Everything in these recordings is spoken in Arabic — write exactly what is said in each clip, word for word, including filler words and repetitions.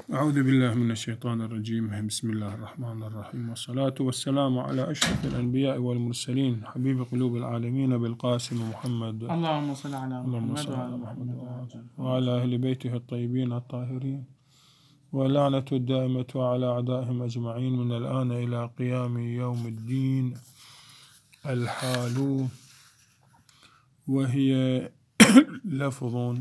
أعوذ بالله من الشيطان الرجيم. بسم الله الرحمن الرحيم، والصلاة والسلام على أشرف الأنبياء والمرسلين، حبيب قلوب العالمين بالقاسم محمد. اللهم صل على اللهم محمد صل على وعلى محمد محمد وعلى أهل بيته الطيبين الطاهرين، واللعنة الدائمة على أعدائهم أجمعين من الآن إلى قيام يوم الدين. الحال وهي لفظ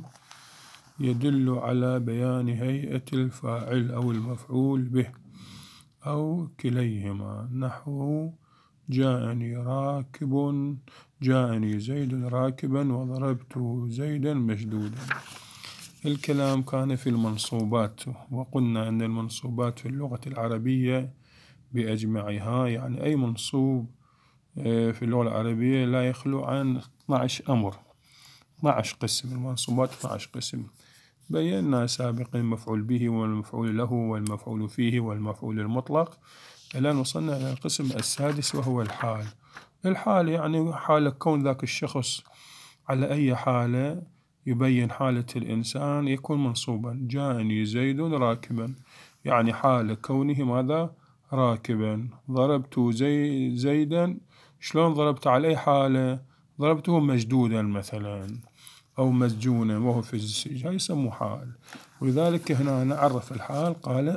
يدل على بيان هيئة الفاعل أو المفعول به أو كليهما، نحو جاءني راكب جاءني زيد راكبا وضربت زيدا مشدودا. الكلام كان في المنصوبات، وقلنا أن المنصوبات في اللغة العربية بأجمعها، يعني أي منصوب في اللغة العربية لا يخلو عن اثني عشر أمر، اثني عشر قسم. المنصوبات اثني عشر قسم بينا سابقا، المفعول به والمفعول له والمفعول فيه والمفعول المطلق، الآن وصلنا إلى القسم السادس وهو الحال. الحال يعني حال كون ذاك الشخص على أي حالة يبين حالة الإنسان يكون منصوبا. جاءني زيد راكبا، يعني حال كونه ماذا؟ راكبا. ضربت زي زيدا، شلون ضربت؟ على أي حالة؟ ضربته مجدودا مثلا أو مسجونا وهو في السجن، يسموه حال. ولذلك هنا نعرف الحال، قال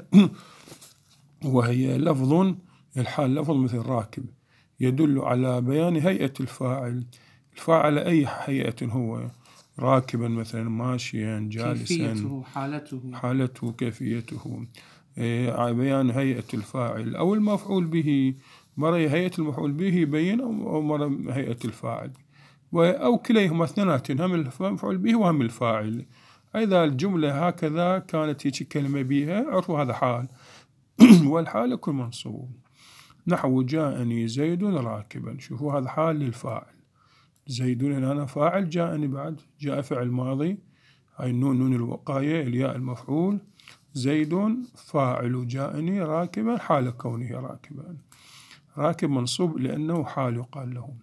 وهي لفظ، الحال لفظ مثل راكب يدل على بيان هيئة الفاعل. الفاعل أي هيئة هو؟ راكبا مثلا، ماشيا، جالسا، كيفيته، حالته حالته كيفيته، بيان هيئة الفاعل. أو المفعول به، مرة هيئة المفعول به يبين، أو مرة هيئة الفاعل، أو كليهما اثنيناتهم، هم المفعول به وهم الفاعل. إذا الجملة هكذا كانت هيك كلمة بها، عرفوا هذا حال. والحال يكون منصوب، نحو جاءني زيد راكبا. شوفوا هذا حال للفاعل، زيد هنا فاعل، جاءني بعد جاء فعل ماضي، هاي النون نون الوقاية، الياء المفعول، زيد فاعل، جاءني راكبا حال كونه راكبا. راكب منصوب لأنه حال يقال له.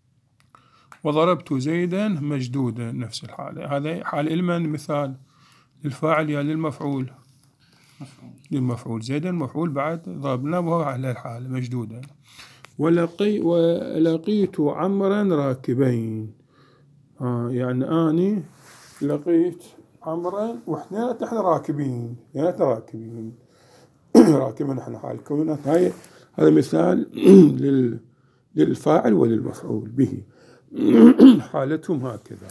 وضربت زيدا مجدودا، نفس الحالة. هذا حال المن مثال للفاعل يا للمفعول؟ مفعول. للمفعول. زيدا مفعول بعد ضربناه وهو على الحال مجدودا. ولقي ولقيت عمرا راكبين، آه يعني أني لقيت عمرا واحنا احنا راكبين، يعني راكبين راكبين احنا حال كوننا. هاي هذا مثال لل للفاعل وللمفعول به حالتهم هكذا.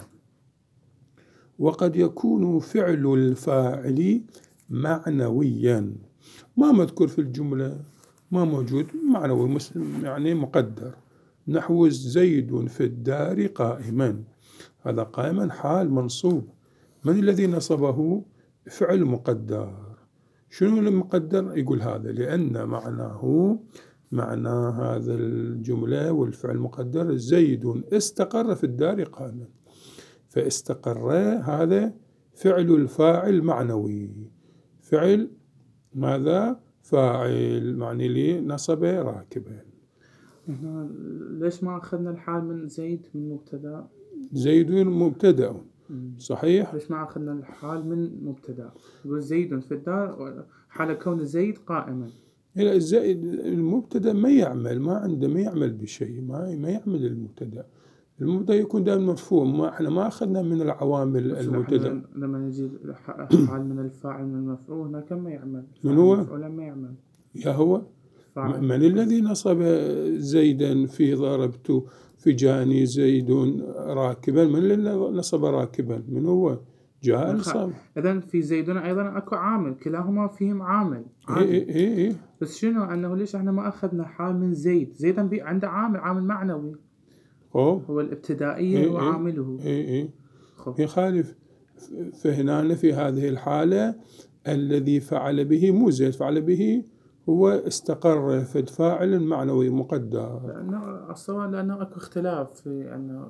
وقد يكون فعل الفاعل معنويا، ما مذكور في الجملة، ما موجود، معنوي مسلم يعني مقدر، نحو زيد في الدار قائما. هذا قائما حال منصوب. من الذي نصبه؟ فعل مقدر. شنو المقدر؟ يقول هذا لأن معناه معنى هذا الجملة والفعل المقدر زيد استقر في الدار قائما، فاستقر هذا فعل الفاعل معنوي، فعل ماذا؟ فاعل معني لي نصب راكبا. هنا ليش ما أخذنا الحال من زيد من مبتدأ؟ زيد مبتدأ صحيح. ليش ما أخذنا الحال من مبتدأ؟ يقول زيد في الدار حال كون زيد قائما. الزائد المبتدأ ما يعمل، ما عنده ما يعمل بشيء، ما ما يعمل المبتدأ. المبتدأ يكون دائما مرفوع. ما احنا ما أخذنا من العوامل المبتدأ. لما نجي حال من الفاعل من المفعول هنا كم ما يعمل؟ من هو؟ المفعول ما يعمل. يا هو فاعل. من الذي نصب زيدا في ضربت في جاني زيد راكبا؟ من الذي نصب راكبا؟ من هو؟ جاء نصب. إذن في زيدون أيضا أكو عامل، كلاهما فيهم عامل. إيه إيه إيه إيه. بس شنو أنه ليش إحنا ما أخذنا حال من زيد؟ زيدا عنده عامل، عامل معنوي. أوه. هو الابتدائية إيه وعامله. إيه إيه. يخالف. فهنا في هذه الحالة الذي فعل به مو زيد، فعل به هو استقر في فاعل معنوي مقدر. لأنه الصواب لأنه أكو اختلاف في أنه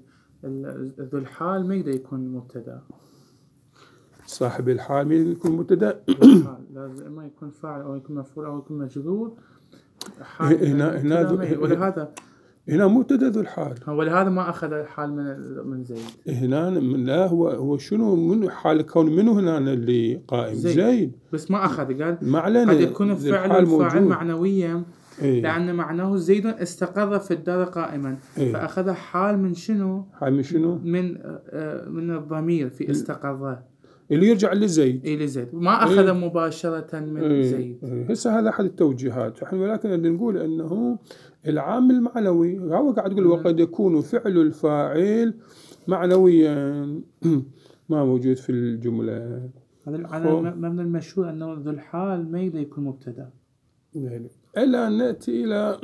ذو الحال ما يقدر يكون مبتدأ. صاحب الحال ما يقدر يكون مبتدأ. لازم ما يكون فاعل أو يكون مفعول أو يكون مجرور. هنا هنا ولهذا هنا مبتدأ ذو الحال. ولهذا ما أخذ الحال من من زيد. هنا من لا هو هو شنو من حال كون منه هنا اللي قائم زيد, زيد. بس ما أخذ قال ما قد يكون فعل الفاعل معنويا إيه؟ لأن معناه زيد استقر في الدار قائما. إيه؟ فأخذ حال من شنو؟ حال من شنو؟ من من الضمير في استقر اللي يرجع لزيد. إيه لزيد ما أخذ إيه؟ مباشرة من إيه؟ زيد. إيه؟ هسه هذا أحد التوجيهات. ولكن نقول أنه العامل المعنوي هو قاعد يقول وقد يكون فعل الفاعل معنويا ما موجود في الجملة. هذا من المشهور أنه ذو الحال ما يقدر يكون مبتدأ. إلا أن نأتي إلى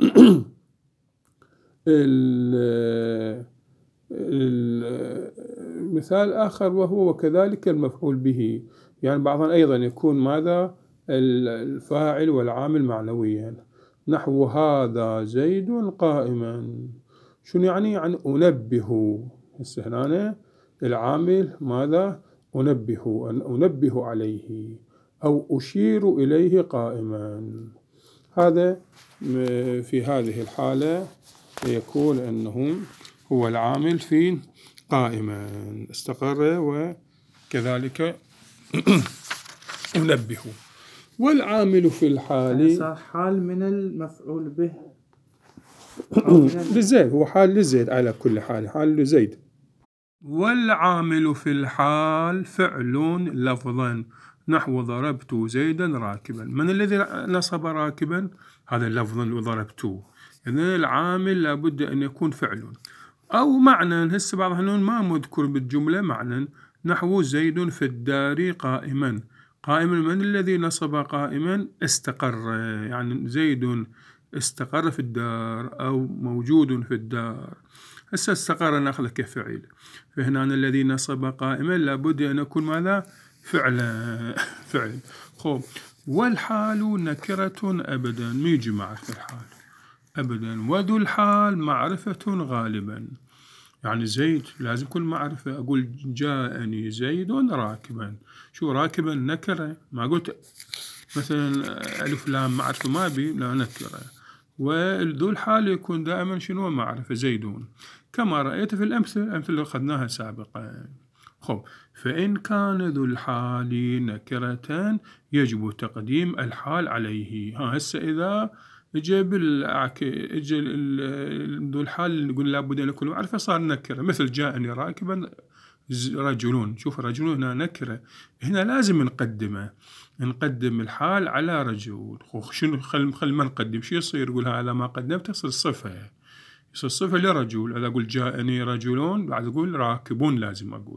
المثال آخر وهو وكذلك المفعول به. يعني بعضا أيضا يكون ماذا الفاعل والعامل معنويا نحو هذا زيد قائما. شنو يعني؟ يعني أنبه. هسه هنا العامل ماذا؟ أنبه أن أنبه عليه أو أشير إليه قائما. هذا في هذه الحالة يكون أنه هو العامل في قائما استقر وكذلك أنبه. والعامل في الحال صار حال من المفعول به لزيد. هو حال لزيد على كل حال حال لزيد. والعامل في الحال فعل لفظا نحو ضربت زيدا راكبا. من الذي نصب راكبا؟ هذا اللفظ اللي ضربته. إذن العامل لابد أن يكون فعل أو معنى. هسه بعض الحين ما مذكر بالجملة معنى نحو زيد في الدار قائما. قائما من الذي نصب قائما؟ استقر. يعني زيد استقر في الدار أو موجود في الدار. هسه استقر ناخذه كفعل. فهنا الذي نصب قائما لابد أن يكون ماذا؟ فعلا فعل. خب والحال نكرة أبدا ما يجي معرفة الحال أبدا. وذو الحال معرفة غالبا. يعني زيد لازم يكون معرفة. أقول جاءني زيد راكبا. شو راكبا؟ نكرة. ما قلت مثلا ألف لام معرفة ما بي لا نكرة. وذو الحال يكون دائما شنو؟ معرفة زيدون كما رأيت في الأمثلة الأمثلة اللي أخذناها سابقا. خب فإن كان ذو الحال نكرة يجب تقديم الحال عليه. ها هسه إذا اجى بالعك اجى ذو الحال نقول لابد أن يكون معرفة صار نكرة. مثل جاءني راكبا رجلون. شوف رجلون هنا نكرة. هنا لازم نقدمه نقدم الحال على رجل. شنو خل خل ما نقدم شو يصير؟ يقول هذا ما قدمت تصير صفة يصير صفة لرجل. إذا أقول جاءني رجلون بعد أقول راكبون لازم أقول.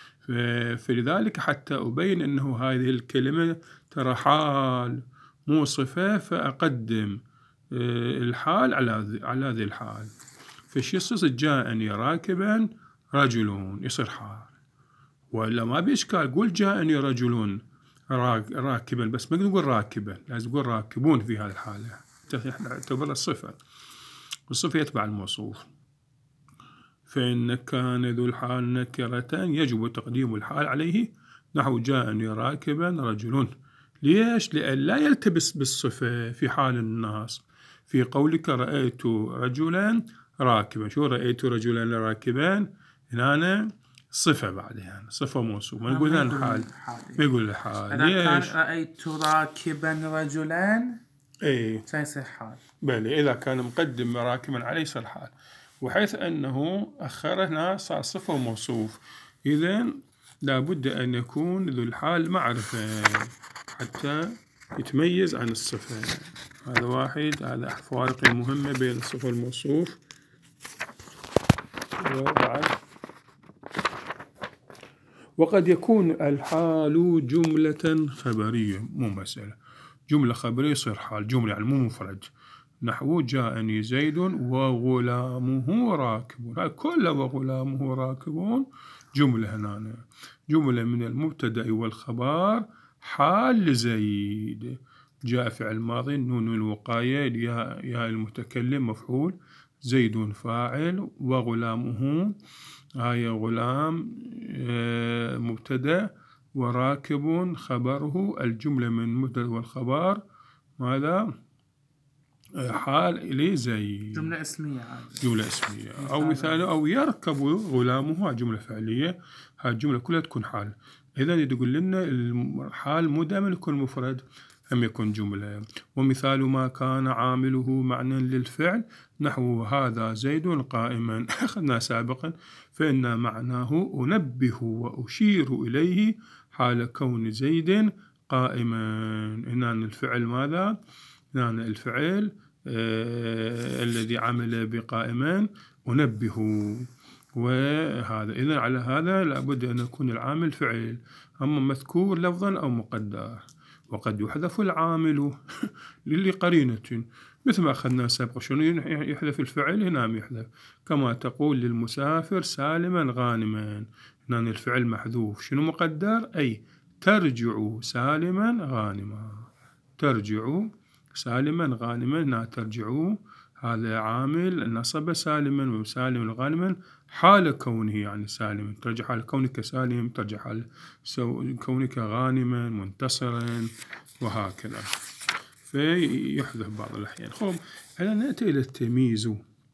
فلذلك حتى أبين أنه هذه الكلمة ترى حال مو صفة فأقدم الحال على على ذي الحال. فش يصير؟ جاءني راكبا رجلون يصير حال. ولا ما بإشكال قول جاءني رجلون راكبا بس ما نقول راكبا لازم نقول راكبون في هذه الحالة تعتبر الصفة والصفة يتبع الموصوف. فإن كان ذو الحال نكرة يجب تقديم الحال عليه نحو جاءني راكبا رجل. ليش؟ لأن لا يلتبس بالصفة في حال الناس. في قولك رأيت رجلا راكبا. شو رأيت رجلا راكبا؟ هنا صفة بعدها صفة موصوف ما نقول هنا حال. ما يقول الحال. ليش؟ كان رأيت راكبا رجلا ايه سيصير حال. بلى إذا كان مقدم راكبا عليه يصير حال. وحيث أنه أخر هنا صار صفة موصوف إذن لابد أن يكون ذو الحال معرفة حتى يتميز عن الصفة. هذا واحد. هذا فوارق مهمة بين الصفة والموصوف. وبعد وقد يكون الحال جملة خبرية مو مسألة. جملة خبرية يصير حال. جملة يعني مو مفرد نحو جاءني زيد وغلامه راكبون. كل وغلامه راكبون جملة هنا جملة من المبتدأ والخبر حال لزيد. جاء فعل ماضي نون الوقاية الياء ياء المتكلم مفعول زيد فاعل وغلامه هاي غلام مبتدأ وراكب خبره. الجملة من المبتدأ والخبر ماذا؟ حال لزيد جملة اسمية عادي. جملة اسمية أو مثال أو يركب غلامه هاي جملة فعلية، هاي الجملة كلها تكون حال. إذا يقول لنا الحال مو دائما يكون مفرد، هم يكون جملة. ومثال ما كان عامله معنى للفعل نحو هذا زيد قائما أخذنا سابقا، فإن معناه أنبه وأشير إليه حال كون زيد قائما. إن الفعل ماذا؟ إن الفعل آه الذي عمل بقائما أنبه، وهذا إذن على هذا لابد أن يكون العامل فعل، أما مذكور لفظا أو مقدر. وقد يحذف العامل لقرينة مثل ما أخذنا سابقا. شنو يحذف الفعل؟ هنا يحذف كما تقول للمسافر سالما غانما، هنا الفعل محذوف. شنو مقدر؟ أي ترجع سالما غانما، ترجع سالما غانما. هنا ترجع هذا عامل نصب سالما وسالما غانما حال كونه يعني سالما، ترجع حال كونك سالم، ترجع حال كونك غانما منتصرا وهكذا، فيحذف بعض الأحيان. خب هلا نأتي إلى التمييز،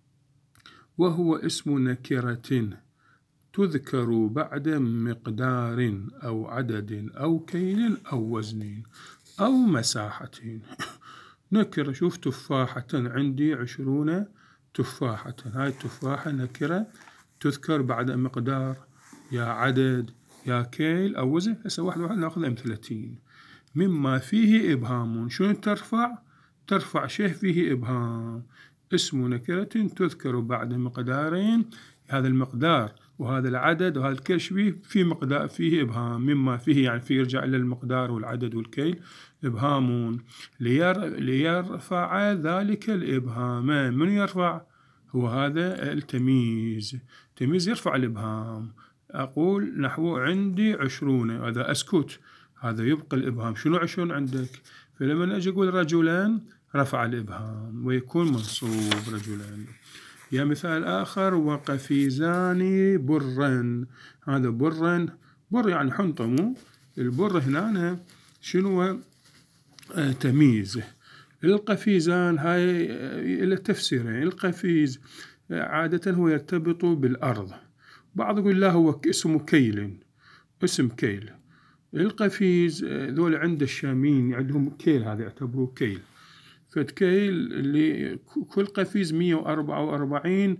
وهو اسم نكرة تذكر بعد مقدار أو عدد أو كيل أو وزن أو مساحة. نكرة، شوف تفاحة عندي عشرون تفاحة، هاي التفاحة نكرة تذكر بعد مقدار يا عدد يا كيل أو وزن. هسه واحد واحد ناخذ أمثلتين. مما فيه إبهام، شنو ترفع؟ ترفع شيء فيه إبهام. اسم نكرة تذكر بعد مقدارين، هذا المقدار وهذا العدد وهذا الكيل شبيه في مقدار فيه إبهام. مما فيه يعني فيه يرجع إلى المقدار والعدد والكيل إبهام. لير ليرفع ذلك الإبهام. من يرفع؟ هو هذا التمييز. تمييز يرفع الإبهام. أقول نحو عندي عشرون، هذا أسكت، هذا يبقى الإبهام. شنو عشرون عندك؟ فلما أجي أقول رجلان رفع الإبهام ويكون منصوب رجلان. يا مثال آخر، وقفيزان برا، هذا برا بر يعني حنطمو. البر هنا شنو؟ آه تمييز. القفيزان هاي إلى تفسيرين. القفيز عادة هو يرتبط بالأرض، بعض يقول لا هو اسمه كيل، اسم كيل. القفيز ذول عند الشاميين عندهم كيل، هذا يعتبروه كيل. فالكيل اللي كل قفيز مية وأربعة وأربعين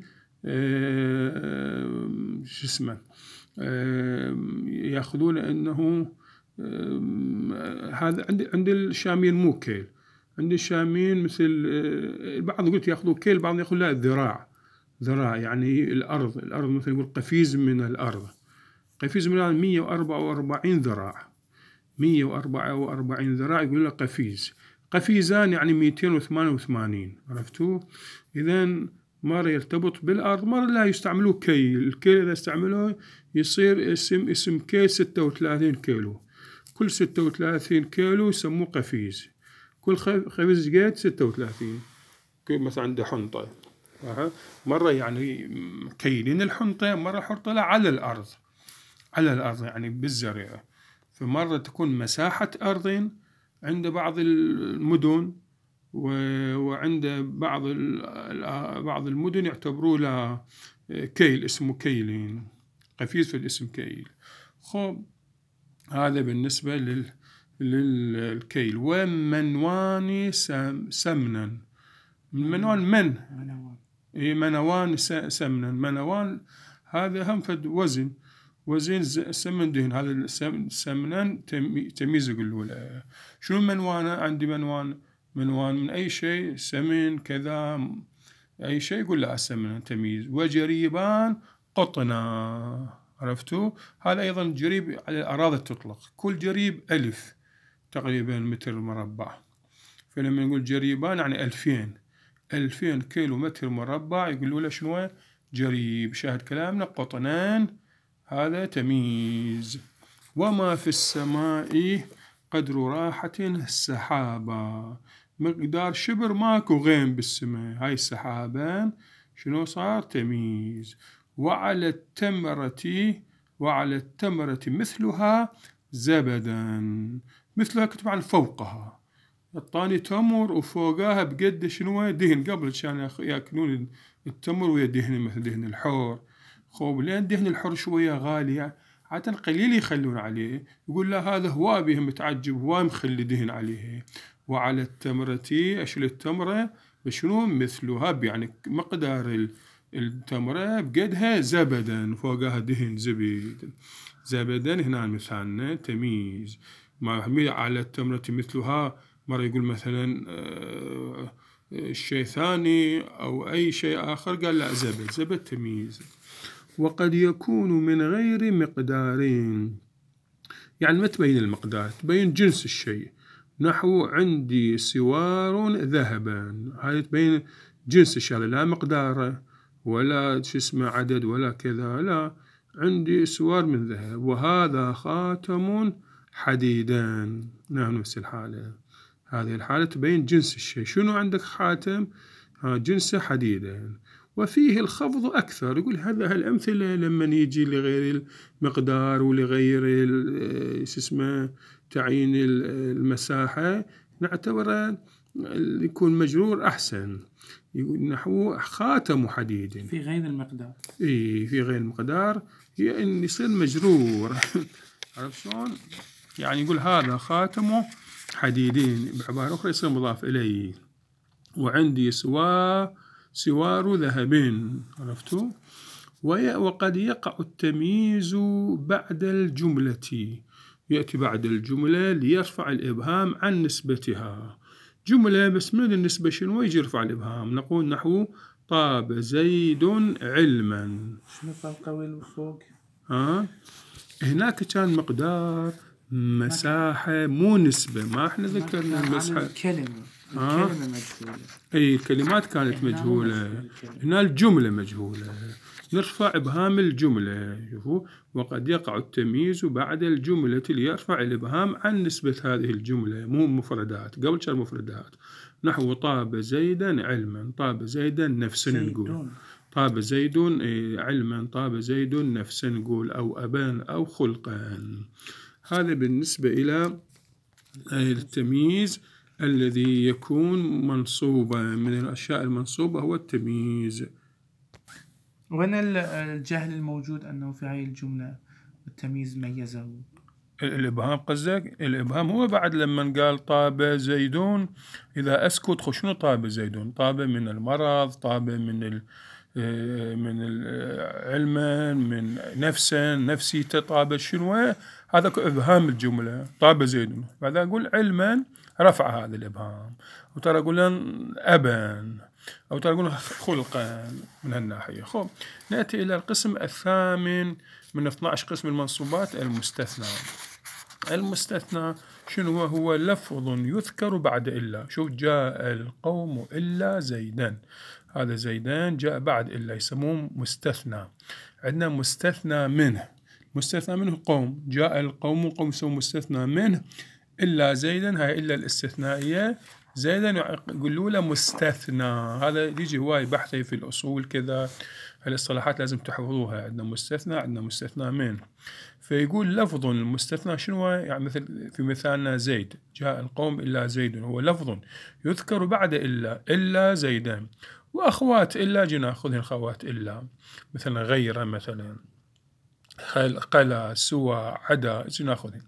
آه شو اسمه آه يأخذون أنه آه هذا عند عند الشاميين مو كيل. عند الشاميين مثل آه بعض قلت يأخذوا كيل، بعض يقول لا ذراع، ذراع يعني الأرض. الأرض مثل يقول قفيز من الأرض، قفيز من الأرض مية وأربعة وأربعين ذراع، مية وأربعة وأربعين ذراع يقول له قفيز. قفيزان يعني مئتين وثمانية وثمانين، عرفتوا؟ إذن مرة يرتبط بالأرض، مرة لا يستعملوه كيل. الكيل إذا استعملوه يصير اسم اسم كيل ستة وثلاثين كيلو، كل ستة وثلاثين كيلو يسموه قفيز. كل قفيز قد ستة وثلاثين. مثلا عنده حنطة، مرة يعني كيلين الحنطة، مرة حرطة على الأرض، على الأرض يعني بالزرع. فمرة تكون مساحة أرض عند بعض المدن، وعند بعض بعض المدن يعتبروه له كيل، اسمه كيلين، قفيز في الاسم كيل. خب هذا بالنسبة لل للكيل. ومنوان سمنا، منوان من منوان سمنا، منوان هذا هم فد وزن، وزن سمن دهن. هذا السمنان تمييز يقولوا له. شنو منوانه؟ عندي منوان، منوان من أي شيء، سمن كذا أي شيء يقول له السمنان تمييز. وجريبان قطنا، عرفتوا؟ هذا أيضا جريب على الأراضي تطلق، كل جريب ألف تقريبا متر مربع. فلما نقول جريبان يعني ألفين، ألفين كيلو متر مربع يقولوا له شنو؟ جريب. شاهد كلامنا قطنان هذا تمييز. وما في السماء قدر راحة السحابة، مقدار شبر ماكو غيم بالسماء، هاي السحابان شنو صار؟ تمييز. وعلى التمرة، وعلى التمرة مثلها زبدا، مثلها كتب عن فوقها، الطاني تمر وفوقاها بقد شنو دهن، قبل كان ياكلون التمر ويا دهن مثل دهن الحور. خوب لين دهن الحور شوية غالية عادة قليل يخلون عليه، يقول لا هذا هواي بهم متعجب هواي مخلي دهن عليه. وعلى التمرة أشل التمرة بشنو مثلها، يعني مقدار التمرة بقدها زبدا فوقها دهن زبيد. زبدا هنا مثالنا تمييز. ما على التمرة مثلها مرة يقول مثلا الشيء ثاني أو أي شيء آخر قال لا زبد، زبد تمييز. وقد يكون من غير مقدارين، يعني ما تبين المقدار، تبين جنس الشيء. نحو عندي سوار ذهبا، هاي تبين جنس الشيء لا مقداره ولا شو اسمه عدد ولا كذا، لا عندي سوار من ذهب. وهذا خاتم حديدان، نعم نفس الحالة. هذه الحالة تبين جنس الشيء، شنو عندك خاتم جنسه حديدان. وفيه الخفض أكثر، يقول هذا الأمثلة لما يجي لغير المقدار ولغير شو اسمه تعيين المساحة نعتبره يكون مجرور أحسن. يقول نحو خاتم حديد في غير المقدار، إيه في غير المقدار هي إن يصير مجرور. عرفت شلون؟ يعني يقول هذا خاتم حديدين، بعبارة أخرى يصير مضاف إليه. وعندي سوا سوار ذهبين، عرفتوا؟ وقد يقع التمييز بعد الجملة، يأتي بعد الجملة ليرفع الإبهام عن نسبتها. جملة بس من النسبة شنو يجي يرفع الإبهام، نقول نحو طاب زيد علما. شنو فوق والفوق؟ ها هناك كان مقدار مساحة مو نسبة، ما احنا ذكرنا المساحة. الكلمة آه؟ الكلمة مجهولة، اي الكلمات كانت مجهولة، هنا الجملة مجهولة، نرفع إبهام الجملة. شوفوا وقد يقع التمييز بعد الجملة ليرفع الإبهام عن نسبة هذه الجملة، مو مفردات قبل كان مفردات. نحو طاب زيدا علما، طاب زيدا نفسا نقول، طاب زيد علما، طاب زيد نفسا نقول، أو أبان أو خلقا. هذا بالنسبة إلى التمييز الذي يكون منصوبا. من الأشياء المنصوبة هو التمييز. وين الجهل الموجود أنه في هاي الجملة التمييز ميزه؟ الإبهام قصدك؟ الإبهام هو بعد لما قال طاب زيدون، إذا أسكت خشنو طاب زيدون، طاب من المرض، طاب من ال من علما، من نفسا، نفسي تطاب شنو، هذا إبهام الجملة طاب زيدون. بعد أقول علما رفع هذا الإبهام، وترى أقول أبا، أو ترى أقول خلقا من هالناحية. خب نأتي إلى القسم الثامن من اثني عشر قسم المنصوبات، المستثنى. المستثنى شنو هو؟ هو لفظ يذكر بعد إلا. شوف جاء القوم إلا زيدان، هذا زيدان جاء بعد إلا يسموه مستثنى. عندنا مستثنى منه، مستثنى منه قوم، جاء القوم قوم يسموه مستثنى منه إلا زيدا، هاي إلا الاستثنائية زيدا يقولوا له مستثنى. هذا يجي هواي بحثي في الأصول كذا، هالاصطلاحات لازم تحفظوها. عندنا مستثنى، عندنا مستثنى منه. فيقول لفظ المستثنى شنو؟ يعني مثل في مثالنا زيد جاء القوم إلا زيد، هو لفظ يذكر بعد إلا، إلا زيدان. وأخوات إلا جي ناخذهن خوات إلا، مثلا غير، مثلا قلا، سوى، عدا، جي ناخذهن.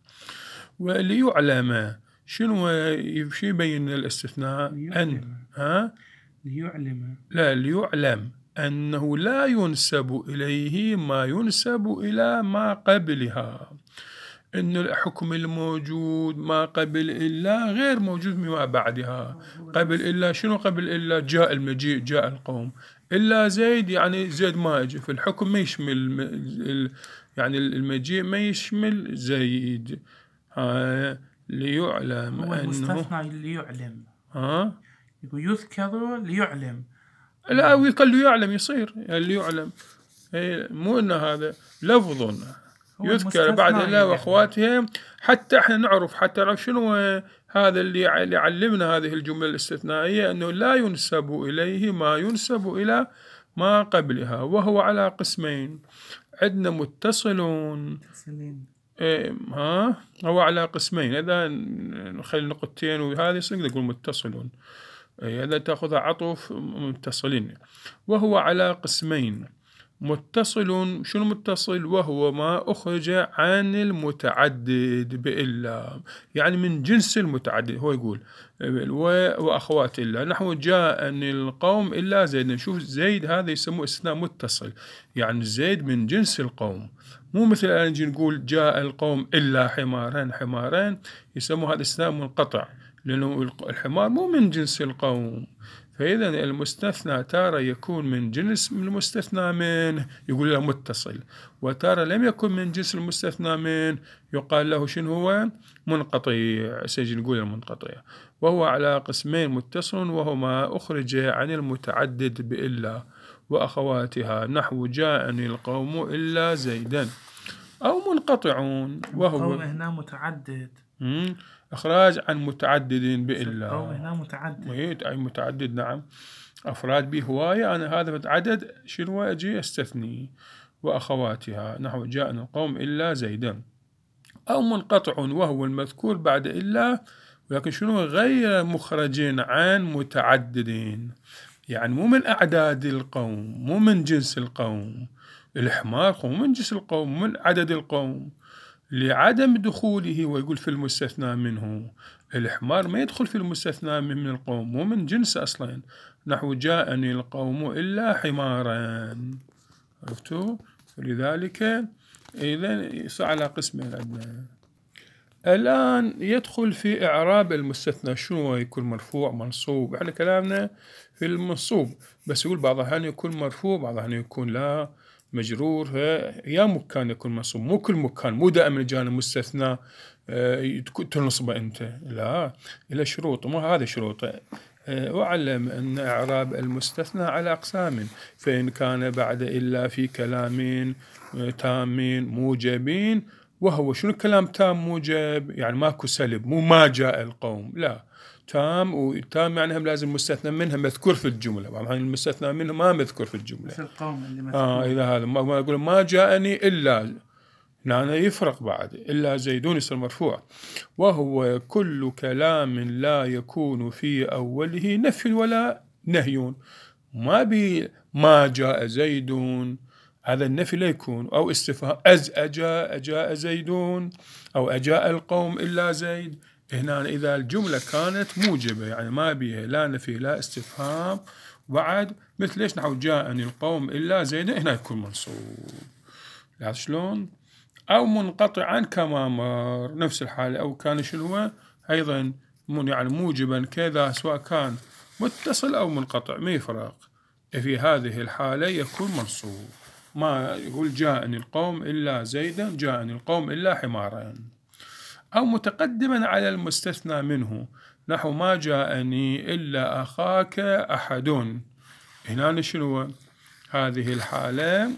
وليعلم شنو شو يبين الاستثناء؟ أن ها ليعلم، لا ليعلم أنه لا ينسب إليه ما ينسب إلى ما قبلها، إن الحكم الموجود ما قبل إلا غير موجود ما بعدها. قبل إلا شنو؟ قبل إلا جاء المجيء، جاء القوم. إلا زيد يعني زيد ما أجي، في الحكم ما يشمل، يعني المجيء ما يشمل زيد. ها ليعلم هو أنه المستثنى ليعلم، ها يقول يذكر ليعلم، لا ويقول له يعلم يصير يعني ليعلم، مو إن هذا لفظ يذكر بعد الله وأخواتهم، حتى احنا نعرف، حتى نعرف شنو هذا اللي يعلمنا هذه الجملة الاستثنائية، أنه لا ينسب إليه ما ينسب إلى ما قبلها. وهو على قسمين، عندنا متصلون إيه ها هو على قسمين، إذا نخلي نقطتين وهذه يصير نقول متصل، إيه إذا تأخذ عطف متصلين. وهو على قسمين، متصل. شنو متصل؟ وهو ما أخرج عن المتعدد بإلا، يعني من جنس المتعدد. هو يقول وأخوات إلا، نحو جاءني القوم إلا زيد. نشوف زيد هذا يسموه استثناء متصل، يعني زيد من جنس القوم، مو مثل الآن نجي نقول جاء القوم إلا حماران. حماران يسموه هذا استثناء منقطع، لأنه الحمار مو من جنس القوم. فإذا المستثنى تارة يكون من جنس من المستثنى منه يقول له متصل، وتارة لم يكن من جنس المستثنى منه يقال له شنو هو؟ منقطع. سيجي نقول المنقطع. وهو على قسمين، متصل وهو ما أخرج عن المتعدد بإلا وأخواتها، نحو جاءني القوم إلا زيدا. أو منقطعون وهو القوم هنا متعدد، إخراج عن متعدد بإلا. القوم هنا متعدد، أي متعدد نعم، أفراد به هواية، أنا هذا عدد شنو أجي أستثني. وأخواتها نحو جاءنا القوم إلا زيدا. أو منقطع وهو المذكور بعد إلا، ولكن شنو غير مخرجين عن متعددين، يعني مو من أعداد القوم، مو من جنس القوم. الحمار مو من جنس القوم، من عدد القوم، لعدم دخوله. ويقول في المستثنى منه، الحمار ما يدخل في المستثنى من القوم، مو من جنس أصلا. نحو جاءني القوم إلا حمارا. عرفتوا؟ لذلك إذا يصير على قسمين عندنا. الآن يدخل في إعراب المستثنى، شنو يكون مرفوع منصوب. احنا كلامنا في المنصوب، بس يقول بعض الأحيان يكون مرفوع، بعض الأحيان يكون لا مجرور. يا مكان يكون منصوب، مو كل مكان، مو دائما جانا مستثنى تنصبه أنت، لا، إلى شروط، مو هذا شروطه. وعلم أن إعراب المستثنى على أقسام، فإن كان بعد إلا في كلام تامين موجبين. وهو شنو كلام تام موجب؟ يعني ماكو سلب، مو ما جاء القوم، لا، تام. وتام يعني هم لازم مستثنى منها مذكور في الجملة، بعض المستثنى منه ما مذكور في الجملة، مثل القوم اللي مذكور. آه إذا هذا ما أقول ما جاءني إلا، يعني يفرق بعد إلا زيدون يصير مرفوع. وهو كل كلام لا يكون في أوله نفي ولا نهي، ما بي ما جاء زيدون، هذا النفي لا يكون، أو استفهام أز أجاء أجاء زيدون، أو أجاء القوم إلا زيد. هنا إذا الجملة كانت موجبة، يعني ما بيها لا نفي لا استفهام بعد، مثل ليش نحو جاءني القوم إلا زيد، هنا يكون منصوب. لا شلون؟ أو منقطعا كما مر، نفس الحالة. أو كان شنو هو أيضا يعني موجبا كذا، سواء كان متصل أو منقطع ما يفرق، في هذه الحالة يكون منصوب. ما يقول جاءني القوم إلا زيدا، جاءني القوم إلا حمارا. أو متقدما على المستثنى منه، نحو ما جاءني إلا أخاك أحد. هنا شنو هذه الحالة؟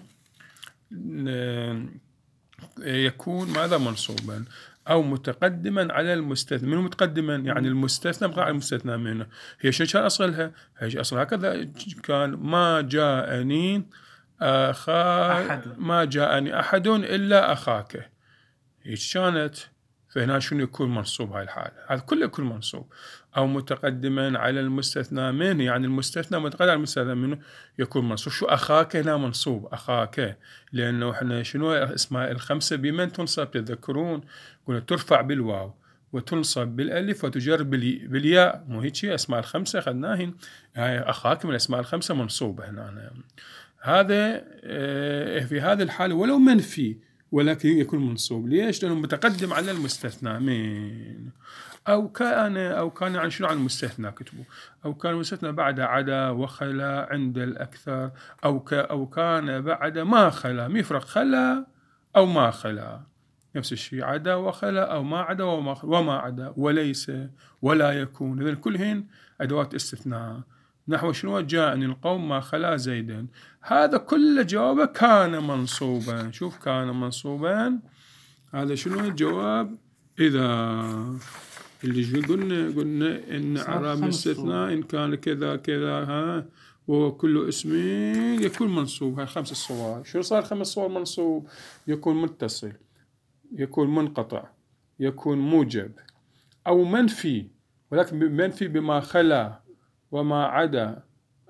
يكون ماذا منصوبا. أو متقدما على المستثنى منه، متقدما يعني المستثنى على المستثنى منه. هي شو كان أصلها؟ هي أصلها هكذا كان، ما جاءني أخا ما جاءني أحد إلا أخاك، هيك كانت. فهنا شنو يكون منصوب هاي الحالة؟ هذا كله يكون منصوب. أو متقدما على المستثنى منه، يعني المستثنى متقدم على المستثنى منه يكون منصوب. شو أخاك هنا منصوب، أخاك، لأنه إحنا شنو اسماء الخمسة بمن تنصب تذكرون؟ قلنا ترفع بالواو وتنصب بالألف وتجر بالياء، مو هيك أسماء الخمسة أخذناهن. هاي أخاك من الأسماء الخمسة منصوبة هنا. هذا في هذه الحالة ولو منفي ولكن يكون منصوب. ليش؟ لأنه متقدم على المستثنى من. أو كان أو كان عن شنو عن المستثنى كتبوا، أو كان المستثنى بعد عدا وخلا عند الأكثر، أو ك أو كان بعد ما خلا، ميفرق خلا أو ما خلا، نفس الشيء، عدا وخلا أو ما عدا وما, وما عدا وليس ولا يكون، إذن كلهن أدوات استثناء. نحو شنو جاءني القوم ما خلا زيدا، هذا كل جوابه كان منصوبا. شوف كان منصوبا، هذا شنو الجواب؟ إذا اللي قلنا قلنا إن إعراب الاستثناء إن كان كذا كذا ها وهو كل اسم يكون منصوب. هاي خمس الصور. شو صار خمس صور منصوب؟ يكون متصل يكون منقطع، يكون موجب أو منفي، ولكن منفي بما خلا وما عدا،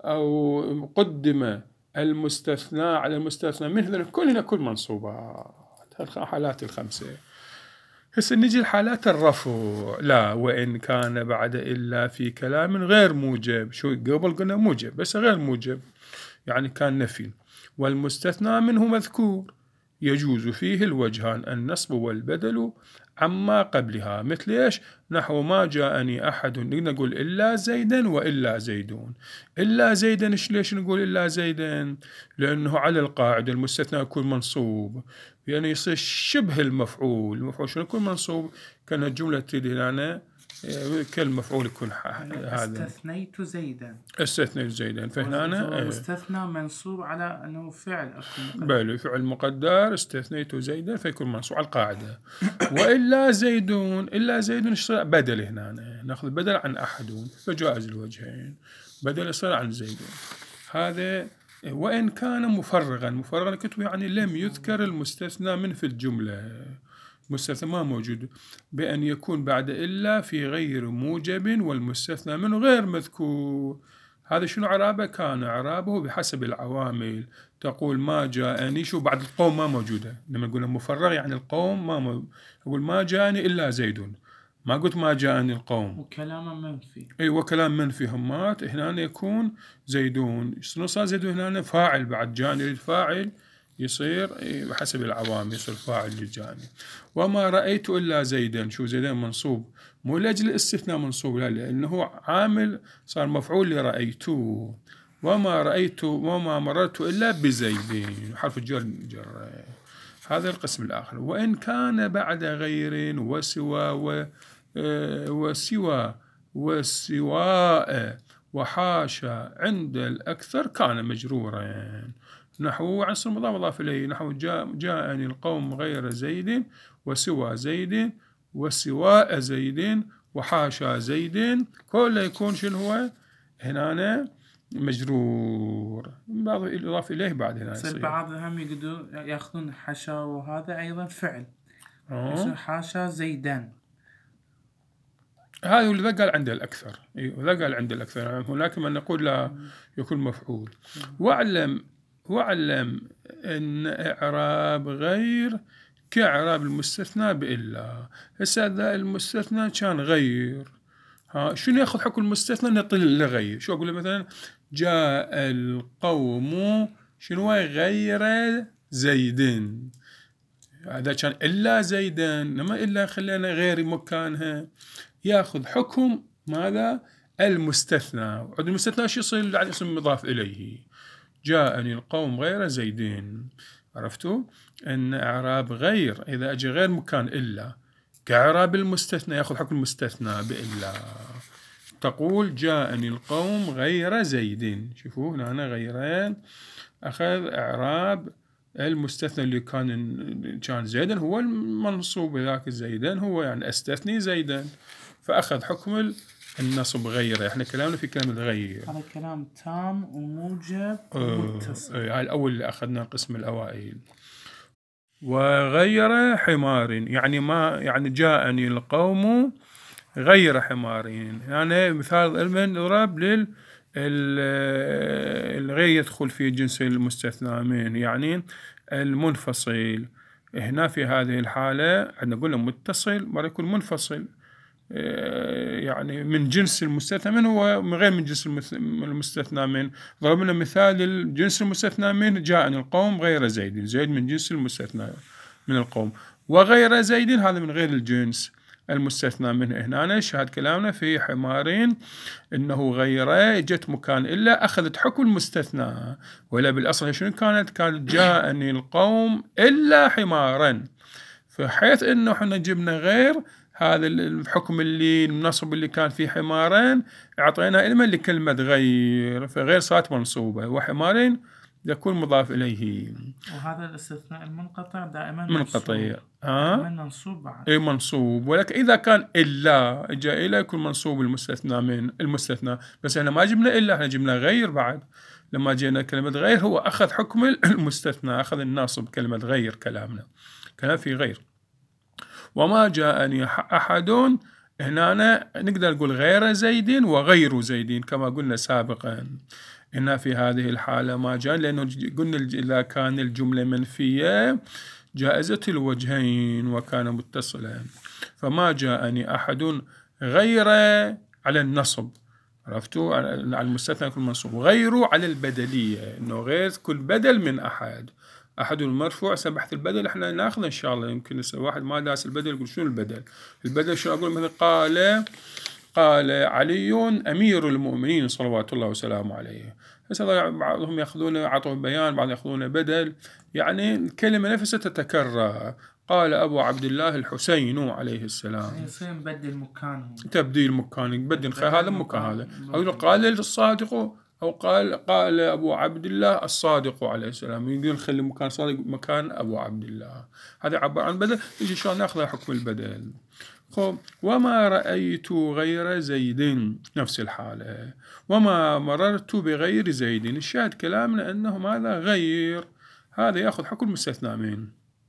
أو قدم المستثنى على المستثنى منه، كلها كل منصوبات. الحالات الخمسة. هسه نجي الحالات الرفع. لا، وإن كان بعد إلا في كلام غير موجب. شو قبل قلنا موجب بس غير موجب، يعني كان نفي. والمستثنى منه مذكور يجوز فيه الوجهان النصب والبدل عما قبلها. مثل إيش؟ نحو ما جاءني أحد، نقول إلا زيدا وإلا زيدون. إلا زيدا ليش نقول إلا زيدا؟ لأنه على القاعدة المستثنى يكون منصوب، يعني يصير شبه المفعول. المفعول شنو يكون منصوب؟ كان الجملة تدي لنا كالمفعول يكون هذا. استثنيت زيدا. استثنيت زيدا. فهنا المستثنى منصوب على أنه فعل. بلى فعل مقدر. استثنيت زيدا فيكون منصوب على القاعدة. وإلا زيدون، إلا زيدون يصير بدل. هنا نأخذ بدل عن أحدون فجائز الوجهين. بدل يصير عن زيدون. هذا وإن كان مفرغا. مفرغا كتب يعني لم يذكر المستثنى من في الجملة. مستثنى ما موجود، بأن يكون بعد إلا في غير موجب والمستثنى منه غير مذكور. هذا شنو عرابه؟ كان عرابه بحسب العوامل. تقول ما جاءني، شو بعد القوم ما موجودة. لما نقول مفرغ يعني القوم ما موجود. أقول ما جاءني إلا زيد، ما قلت ما جاءني القوم. وكلام منفي. أي وكلام منفي همات. هنا يكون زيدون. شنو صار زيدون هنا؟ فاعل بعد جاني الفاعل يصير بحسب العوامل يصير فاعل للجاني. وما رأيت إلا زيدا. شو زيدا منصوب مو لأجل الاستثناء منصوب، لا، لأنه عامل صار مفعول لرأيته. وما رأيت وما مررت إلا بزيد، حرف الجر جر. هذا القسم الآخر. وإن كان بعد غير وسوى و وسوى وسواء وحاشا عند الأكثر كان مجرورا. نحو عنصر مضاف مضاف إليه. نحو جاء جاءني القوم غير زيد وسوى زيد وسواء زيد وحاشا زيد، كله يكون شنو هو هنا مجرور. بعض الإضافة إليه بعد هنا يصير. بعضهم يقدروا يأخذون حاشا وهذا أيضا فعل. يصير حاشا زيدان. هذا اللي قال عند الأكثر. أيوه قال عند الأكثر. هناك من نقول لا يكون مفعول. واعلم واعلم أن إعراب غير كإعراب المستثنى بإلا. هسه هذا المستثنى كان غير. ها شنو يأخذ حكم المستثنى؟ نطل لغير. شو أقول مثلا جاء القوم شنو غير زيدين. هذا كان إلا زيدان، لما إلا خلينا غير مكانها. يأخذ حكم ماذا؟ المستثنى. المستثنى شو يصير؟ يعني اسم مضاف إليه. جاءني القوم غير زيدين. عرفتوا أن إعراب غير إذا أجي غير مكان إلا كإعراب المستثنى يأخذ حكم المستثنى بإلا. تقول جاءني القوم غير زيدين. شوفوا هنا غيرين أخذ إعراب المستثنى اللي كان كان زيدا هو المنصوب، ذاك زيدا هو يعني استثني زيدا، فأخذ حكم النصب غيره. احنا كلامنا في كلام غير. هذا كلام تام وموجب ومتصل. هاي الأول اللي أخذنا القسم الأوائل. وغير حمار يعني ما يعني جاءني القوم غير حمارين. يعني مثال المن نضرب لل الغير يدخل في جنس المستثنى من، يعني المنفصل. هنا في هذه الحالة عندنا قلنا متصل مرة يكون منفصل، يعني من جنس المستثنى من هو من غير من جنس المستثنى من. ضربنا مثال الجنس المستثنى من جاءني القوم غير زيد. زيد من جنس المستثنى من القوم، وغير زيد هذا من غير الجنس المستثنى منه. هنا نشهد كلامنا في حمارين إنه غيره جت مكان إلا أخذت حكم المستثنى، ولا بالأصل شنو كانت؟ كانت جاءني القوم إلا حمارا. فحيث إنه إحنا جبنا غير هذا الحكم اللي النصب اللي كان فيه حمارين أعطينا إلما لكلمة غير، فغير صارت منصوبة، وحمارين يكون مضاف إليه. وهذا الاستثناء المنقطع دائما منقطع دائما منصوب بعد. إيه منصوب، ولكن إذا كان إلا جاء إلا يكون منصوب المستثنى من المستثنى. بس إحنا ما جبنا إلا، إحنا جبنا غير بعد. لما جينا كلمة غير هو أخذ حكم المستثنى، أخذ الناصب كلمة غير. كلامنا كلام في غير. وما جاءني أحد هنا نقدر نقول غير زيد وغير زيد كما قلنا سابقا. هنا في هذه الحالة ما جاء، لأنه قلنا إذا كان الجملة منفية جائزة الوجهين وكان متصلا، فما جاءني أحد غير على النصب، عرفتوا، على المستثنى كل منصوب، غيره على البدلية، إنه غير كل بدل من أحد. أحد المرفوع سبحت البدل إحنا ناخذه إن شاء الله. يمكن واحد ما داس البدل يقول شنو البدل؟ البدل شنو أقول؟ مثلا قال قال علي أمير المؤمنين صلوات الله وسلامه عليه. هسه بعضهم يأخذون عطوا بيان، بعضهم يأخذون بدل، يعني الكلمة نفسها تتكرر. قال أبو عبد الله الحسين عليه السلام، يصير نبدل مكانه، تبديل مكان، يبدل هذا مكان هذا، أو قال الصادق، أو قال قال أبو عبد الله الصادق عليه السلام، يقدر نخلي مكان صادق مكان أبو عبد الله. هذا عبارة عن بدل، يجي شلون ناخذ حكم البدل. خب وما رأيت غير زيد، نفس الحالة، وما مررت بغير زيد. الشاهد كلامنا أنه ماذا؟ غير، هذا يأخذ حكم المستثنى منه.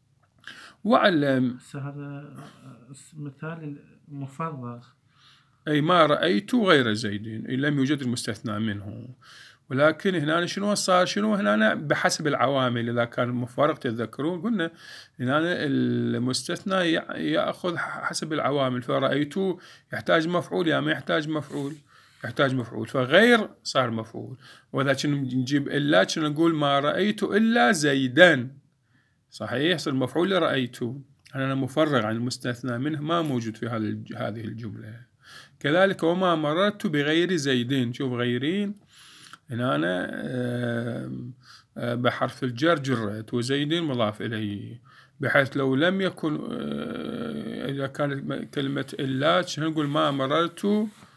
وعلم هذا مثال المفرغ، أي ما رأيت غير زيد لم يوجد المستثنى منه. ولكن هنا شنو صار؟ شنو هنا بحسب العوامل. إذا كان مفرغ تتذكرون قلنا هنا المستثنى يأخذ حسب العوامل، فرأيت يحتاج مفعول يا ما يحتاج مفعول، يحتاج مفعول، فغير صار مفعول. وإذا كنا نجيب إلا كنا نقول ما رأيت إلا زيدا، صحيح، صار مفعول رأيت، أنا مفرغ عن المستثنى منه ما موجود في هذه الجملة. كذلك وما مررت بغير زيدين، شوف غيرين هنا أنا بحرف الجر جرت، وزيدين مضاف إليه، بحيث لو لم يكن إذا كانت كلمة إلا نقول ما مررت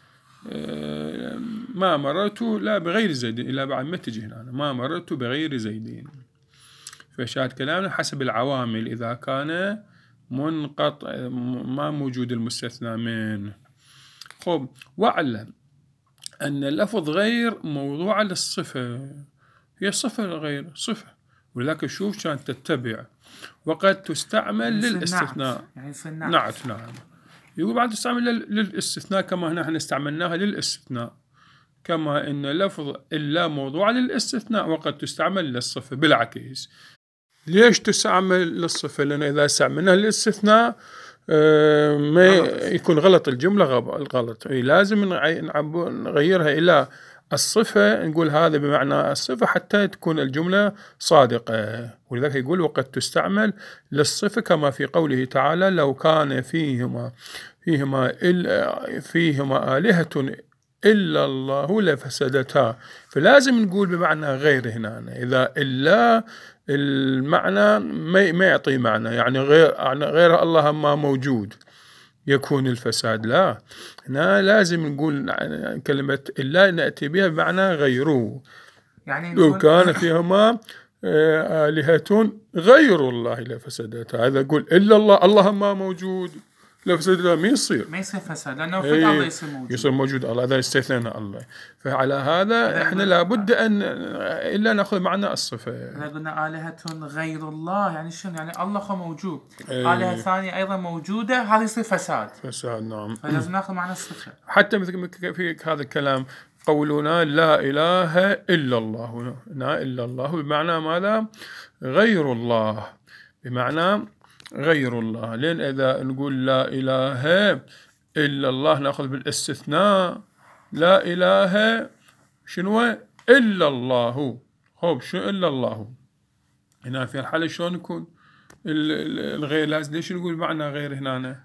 ما مررت لا بغير زيدين، إلا بعد ما تجي هنا ما مررت بغير زيدين. فشاهد كلامنا حسب العوامل، إذا كان منقطع ما موجود المستثنى منه. خب واعلم أن اللفظ غير موضوع للصفة، هي صفة غير صفة، ولذلك شوف كانت تتبع، وقد تستعمل للاستثناء، يعني نعت، نعم، يقول بعد تستعمل للاستثناء كما هنا احنا استعملناها للاستثناء، كما أن لفظ إلا موضوع للاستثناء وقد تستعمل للصفة. بالعكس، ليش تستعمل للصفة؟ لأن إذا استعملناها للاستثناء ما يكون غلط الجملة غلط، لازم نغيرها إلى الصفة، نقول هذا بمعنى الصفة حتى تكون الجملة صادقة. ولذلك يقول وقد تستعمل للصفة كما في قوله تعالى لو كان فيهما فيهما فيهما آلهة إلا الله لفسدتا. فلازم نقول بمعنى غير هنا، إذا إلا المعنى ما يعطي معنى، يعني غير يعني غير الله ما موجود يكون الفساد، لا، هنا لازم نقول كلمة إلا نأتي بها بمعنى غيره، يعني لو كان فيهما آلهة غير الله لفسدتا. هذا يقول إلا الله، الله ما موجود لفسدتا، ما يصير ما يصير فساد، لأنه في الله يصير موجود، يصير موجود الله، هذا استثناء الله. فعلى هذا إحنا لابد أن إلا نأخذ معنى الصفة. إذا قلنا آلهة غير الله يعني شنو؟ يعني الله هو موجود، أيه. آلهة ثانية أيضا موجودة، هذا يصير فساد، فساد، نعم. فلازم نأخذ معنى الصفة. حتى مثل في هذا الكلام قولنا لا إله إلا الله، لا إلا الله بمعنى ماذا؟ غير الله، بمعنى غير الله. لأن إذا نقول لا إله إلا الله نأخذ بالاستثناء، لا إله شنو إلا الله، خب شو إلا الله، هنا في الحالة شلون يكون الغير؟ لازم ليش نقول معنى غير هنا؟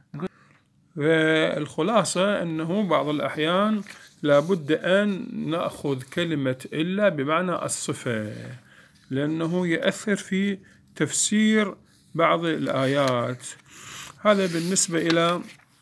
والخلاصة أنه بعض الأحيان لابد أن نأخذ كلمة إلا بمعنى الصفة، لأنه يأثر في تفسير بعض الآيات. هذا بالنسبة إلى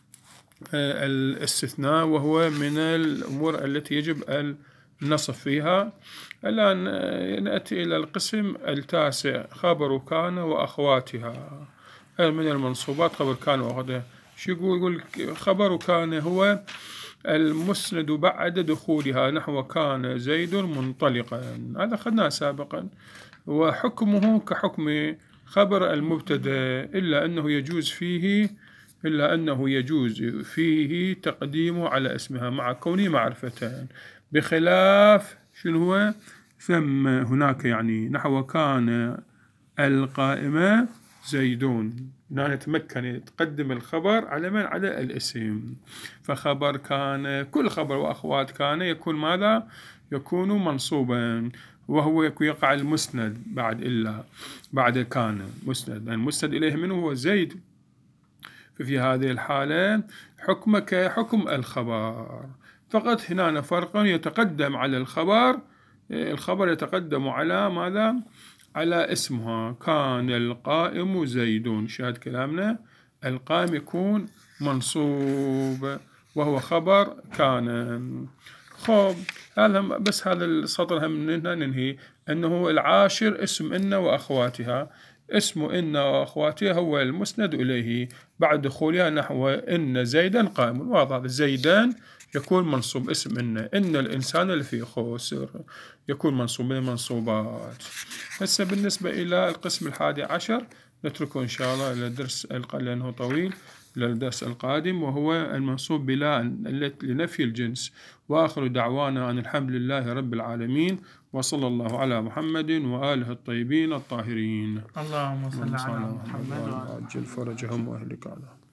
الاستثناء، وهو من الأمور التي يجب النصب فيها. الآن نأتي إلى القسم التاسع، خبر كان وأخواتها، من المنصوبات خبر كان وأخواتها. شو يقول؟ يقول خبر كان هو المسند بعد دخولها، نحو كان زيد منطلقا، هذا أخذناه سابقا، وحكمه كحكم خبر المبتدأ، إلا أنه يجوز فيه إلا أنه يجوز فيه تقديمه على اسمها مع كونه معرفتان، بخلاف شنو هو ثم هناك يعني نحو كان القائمة زيدون، هنا نتمكن يتقدم الخبر على من؟ على الاسم. فخبر كان، كل خبر وأخوات كان يكون ماذا؟ يكون منصوبا، وهو يقع المسند بعد إلا بعد كان مسند، المسند إليه منه هو زيد. ففي هذه الحالة حكمك حكم الخبر، فقط هنا فرق يتقدم على الخبر، الخبر يتقدم على ماذا؟ على اسمها. كان القائم زيد، شاهد كلامنا، القائم يكون منصوب وهو خبر كان. خب هذا بس هذا السطر هم ننهي أنه العاشر اسم إن وأخواتها. اسم إن وأخواتها هو المسند إليه بعد دخولها نحو إن زيدا قائم. واضح، زيدان يكون منصوب اسم إن، إن الإنسان اللي فيه خسر يكون منصوب من المنصوبات. هسه بالنسبة إلى القسم الحادي عشر نتركه إن شاء الله إلى الدرس لأنه طويل، إلى الدرس القادم، وهو المنصوب بلا لنفي الجنس. وآخر دعوانا أن الحمد لله رب العالمين، وصلى الله على محمد وآله الطيبين الطاهرين. اللهم صل على محمد وعجل فرجهم وأهلك على